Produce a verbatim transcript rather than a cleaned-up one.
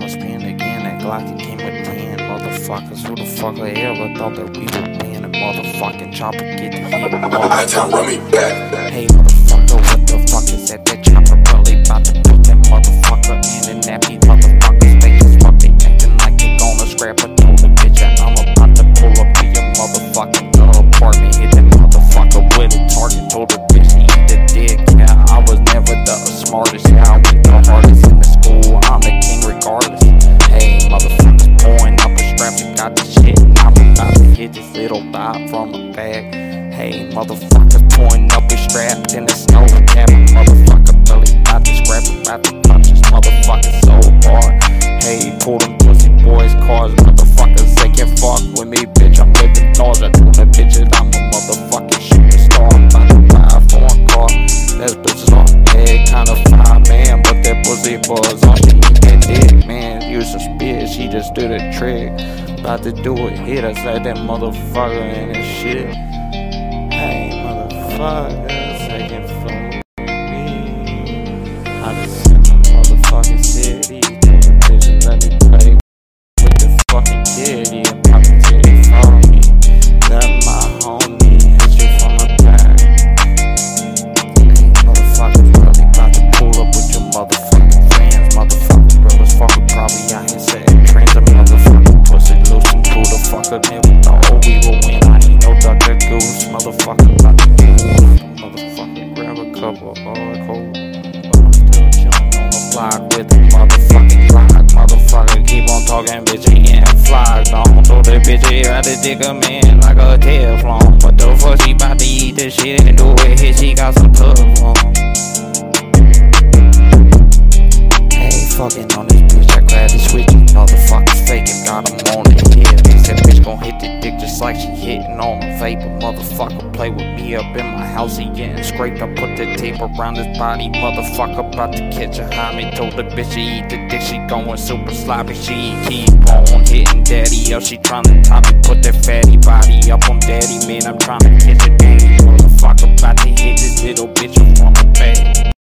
I'ma spin again. That Glock that came with ten motherfuckers. Who the fuck ever thought that we would win? A motherfucking chopper get the hit. I run me back. Hey motherfucker, what the fuck is that? That chopper probably about to put that motherfucker in the nappy. Motherfuckers fake as fuck. They acting like they gonna scrap a told the bitch that I'm about to pull up to your motherfucking apartment. Hit that motherfucker with a target. Told the bitch to eat the dick. Yeah, I was never the smartest. Yeah, I went the hardest in the school. I'm the king regardless. Hey, motherfuckers pouring up a strap. You got the shit. And I'm about to hit this little vibe from the bag. Hey, motherfuckers pouring up a strap. Then it's no cap. Motherfucker really about to scrap. About to punch this motherfucker so hard. Hey, pull them pussy boys' cars. Motherfuckers, they can fuck with me, bitch. I'm living large. I told that bitch that I'm a motherfucking shooting star. I'm about to buy a foreign car. That bitch is on head, kinda fine, man. But that pussy buzz on she eat that dick, man. Use some spit, she just did a trick. About to do a hit, I said that motherfucker and that shit. Hey, motherfucker, taking from me. I just sent the motherfucking city. Told the bitch let me play with the fucking kitty and pop the titty for me. Let my homie hit you from the back. Hey, motherfuckers really about to pull up with your motherfucking friends. Motherfuckers real as fuck, we probably out here setting trends. A motherfucking pussy loose and who the fuck up, man. We thought we would win. I ain't no Doctor Goose. Motherfucker about to do it. Motherfucker grab a couple of hard cold. I'm still chillin' on the block with the motherfucking Glock. Motherfucker keep on talking, bitch, he getting flogged on. Told that bitch he had to dig a man like a Teflon. What the fuck she bout to eat this shit and do it here? She got some tough on. Hey, fucking on this bitch, I grabbed the switch. You motherfuckers faking, got him on the hip. That bitch gon' hit the dick just like she hitting on a vapor. Motherfucker play with me up in my house, he getting scraped. I put that tape around his body. Motherfucker about to catch a homie. Told the bitch she eat the dick, she going super sloppy. She keep on hitting daddy up, she tryna top me. Put that fatty body up on daddy, man. I'm tryna catch a game. Motherfucker about to hit this little bitch from the back.